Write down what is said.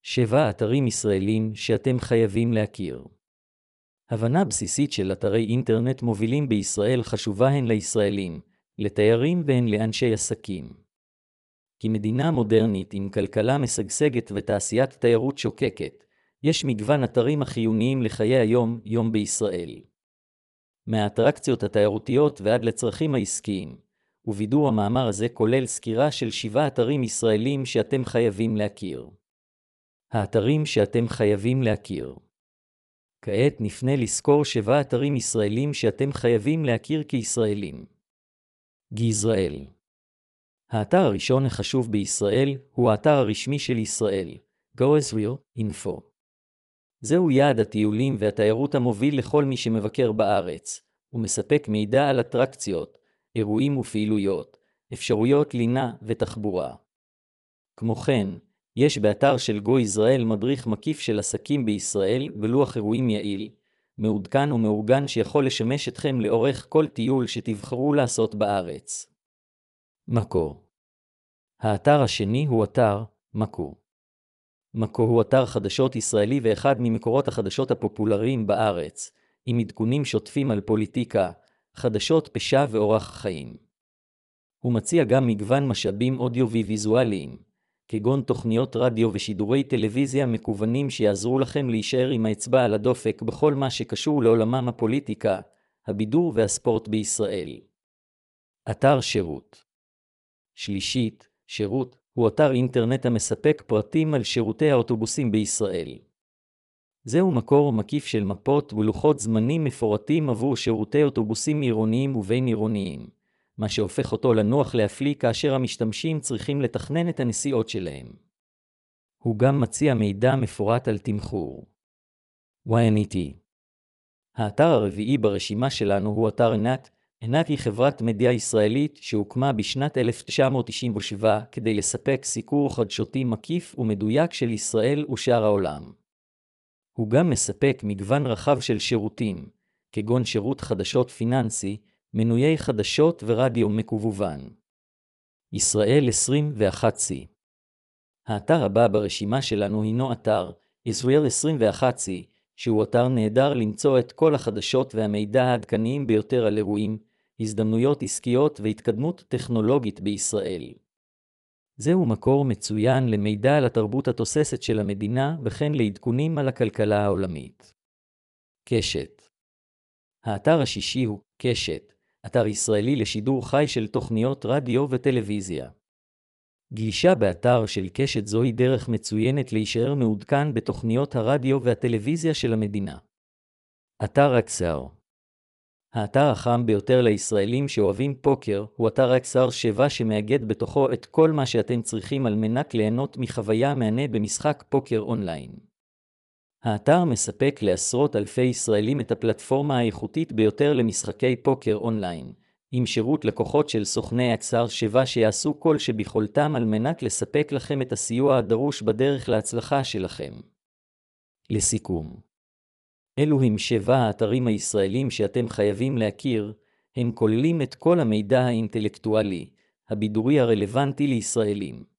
7 אתרים ישראלים שאתם חייבים להכיר. הבנה בסיסית של אתרי אינטרנט מובילים בישראל חשובה הן לישראלים, לתיירים והן לאנשי עסקים. כמדינה מודרנית עם כלכלה משגשגת ותעשיית תיירות שוקקת, יש מגוון אתרים החיוניים לחיי היום-יום בישראל. מהאטרקציות התיירותיות ועד לצרכים העסקיים, ובידור המאמר הזה כולל סקירה של 7 אתרים ישראלים שאתם חייבים להכיר. האתרים שאתם חייבים להכיר. כעת נפנה לסקור 7 אתרים ישראלים שאתם חייבים להכיר כישראלים. גזראל. האתר הראשון החשוב בישראל הוא האתר הרשמי של ישראל, GoIsrael.info. זהו יעד הטיולים והתיירות המוביל לכל מי שמבקר בארץ, ומספק מידע על אטרקציות, אירועים ופעילויות, אפשרויות לינה ותחבורה. כמו כן, יש באתר של GoIsrael מדריך מקיף של עסקים בישראל ולוח אירועים יעיל, מעודכן ומאורגן שיכול לשמש אתכם לאורך כל טיול שתבחרו לעשות בארץ. מקור. האתר השני הוא אתר מקור. מקור הוא אתר חדשות ישראלי ואחד ממקורות החדשות הפופולריים בארץ, עם עדכונים שוטפים על פוליטיקה, חדשות פשע ואורח חיים. הוא מציע גם מגוון משאבים אודיו-ויזואליים, כגון תוכניות רדיו ושידורי טלוויזיה מקוונים שיעזרו לכם להישאר עם האצבע על הדופק בכל מה שקשור לעולמם הפוליטיקה, הבידור והספורט בישראל. אתר שירות. שלישית, שירות הוא אתר אינטרנט המספק פרטים על שירותי האוטובוסים בישראל. זהו מקור מקיף של מפות ולוחות זמנים מפורטים עבור שירותי אוטובוסים עירוניים ובין עירוניים, מה שהופך אותו לנוח להפליא כאשר המשתמשים צריכים לתכנן את הנסיעות שלהם. הוא גם מציע מידע מפורט על תמחור. YNET. האתר הרביעי ברשימה שלנו הוא אתר ענת. ענת היא חברת מדיה ישראלית שהוקמה בשנת 1997 כדי לספק סיקור חדשותי מקיף ומדויק של ישראל ושאר העולם. הוא גם מספק מגוון רחב של שירותים, כגון שירות חדשות פיננסי, מנויי חדשות ורדיו מקוון. ישראל 21C. האתר הבא ברשימה שלנו הינו אתר ישראל 21C, שהוא אתר נהדר למצוא את כל החדשות והמידע העדכניים ביותר על אירועים, הזדמנויות עסקיות והתקדמות טכנולוגית בישראל. זהו מקור מצוין למידע על התרבות התוססת של המדינה וכן לעדכונים על הכלכלה העולמית. קשת. האתר השישי הוא קשת, אתר ישראלי לשידור חי של תוכניות רדיו וטלוויזיה. גישה באתר של קשת זוהי דרך מצוינת להישאר מעודכן בתוכניות הרדיו והטלוויזיה של המדינה. אתר אקסר. האתר החם ביותר לישראלים שאוהבים פוקר הוא אתר אקסר 7 שמאגד בתוכו את כל מה שאתם צריכים על מנת ליהנות מחוויה מהנה במשחק פוקר אונליין. האתר מספק לעשרות אלפי ישראלים את הפלטפורמה האיכותית ביותר למשחקי פוקר אונליין, עם שירות לקוחות של סוכני אקסר 7 שיעשו כל שביכולתם על מנת לספק לכם את הסיוע הדרוש בדרך להצלחה שלכם. לסיכום, אלו הם 7 האתרים הישראלים שאתם חייבים להכיר, הם כוללים את כל המידע האינטלקטואלי, הבידורי הרלוונטי לישראלים.